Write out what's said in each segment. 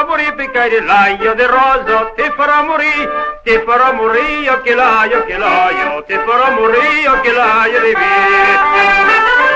farà morire perché l'aglio del roso ti farà morire, occhielaio, ti farà morire, occhielaio di via.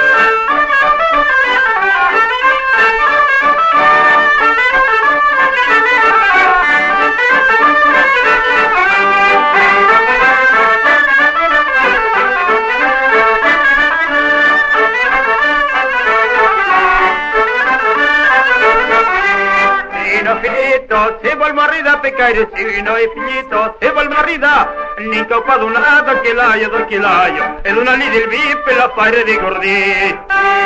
Finito, se vuol morire a peccare, sino è finito, se vuol morire, l'incoppa d'un lato, occhielaio, e l'una lì del VIP e la fare dei gordi.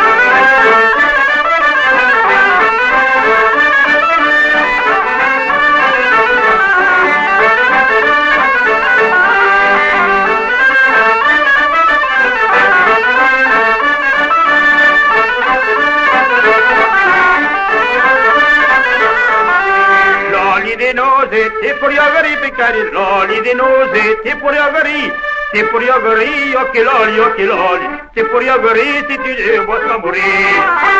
Ti puoi avere peccare, l'oli di nose, ti puoi avere, occhieloli, ti puoi avere, se ti devo morire.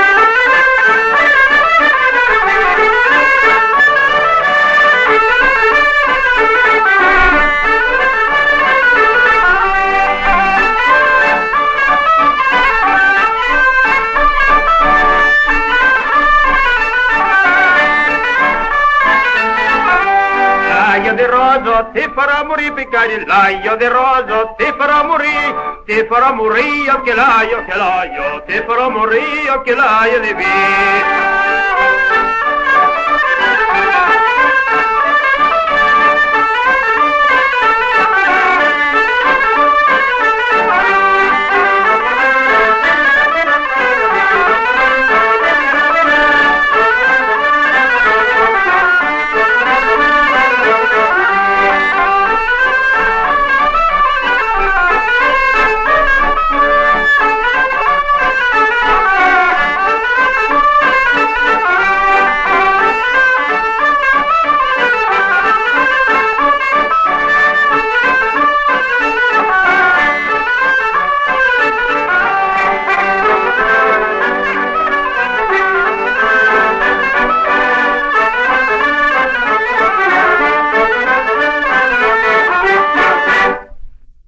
L'aglio di roso ti farà morire peccare, l'aglio di roso ti farà morire, occhielaio, ti farà morire, occhielaio di via.